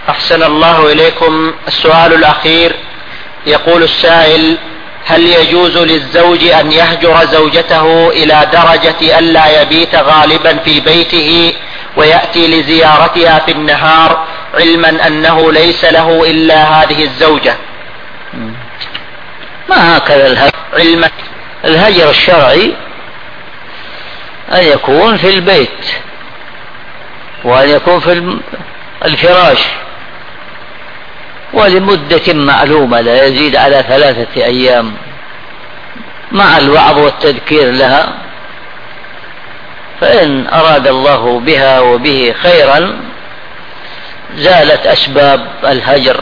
أحسن الله إليكم. السؤال الأخير، يقول السائل: هل يجوز للزوج أن يهجر زوجته إلى درجة ألا يبيت غالبا في بيته ويأتي لزيارتها في النهار، علما أنه ليس له إلا هذه الزوجة؟ ما هكذا الهجر. الهجر الشرعي أن يكون في البيت، وأن يكون في الفراش، ولمدة معلومة لا يزيد على 3 أيام، مع الوعظ والتذكير لها. فإن أراد الله بها وبه خيرا زالت أسباب الهجر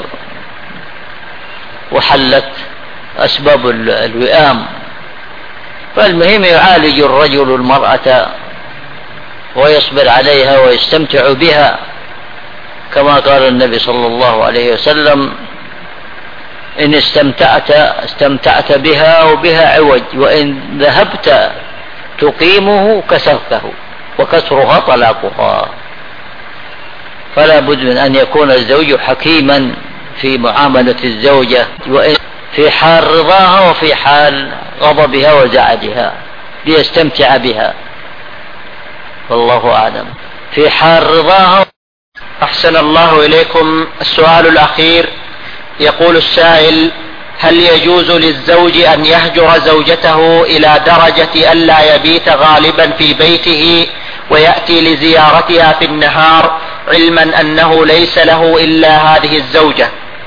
وحلت أسباب الوئام. فالمهم يعالج الرجل المرأة ويصبر عليها ويستمتع بها، كما قال النبي صلى الله عليه وسلم: إن استمتعت بها وبها عوج، وإن ذهبت تقيمه كسرته، وكسرها طلاقها. فلا بد من أن يكون الزوج حكيما في معاملة الزوجة، وإن في حال رضاها وفي حال غضبها وزعجها، ليستمتع بها. والله أعلم. في حال رضاها. أحسن الله إليكم. السؤال الأخير، يقول السائل: هل يجوز للزوج أن يهجر زوجته إلى درجة ألا يبيت غالبا في بيته ويأتي لزيارتها في النهار، علما أنه ليس له إلا هذه الزوجة؟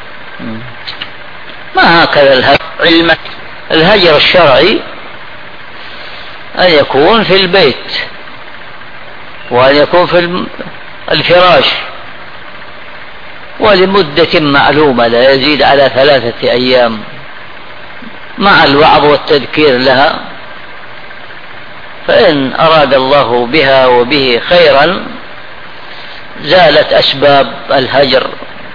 ما هكذا الهجر. الهجر الشرعي أن يكون في البيت، وأن يكون في الفراش، ولمدة معلومة لا يزيد على 3 أيام، مع الوعظ والتذكير لها. فإن أراد الله بها وبه خيرا زالت أسباب الهجر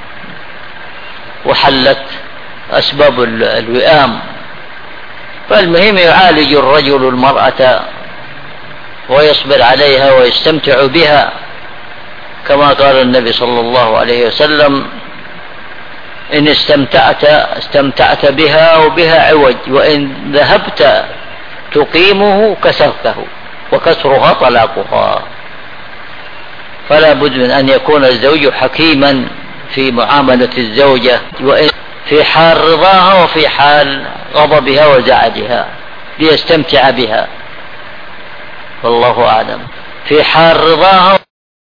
وحلت أسباب الوئام. فالمهم يعالج الرجل المرأة ويصبر عليها ويستمتع بها، كما قال النبي صلى الله عليه وسلم: إن استمتعت بها وبها عوج، وإن ذهبت تقيمه كسرته، وكسرها طلاقها. فلا بد من أن يكون الزوج حكيما في معاملة الزوجة، وإن في حال رضاها وفي حال غضبها وزعجها، ليستمتع بها. والله أعلم. في حال رضاها.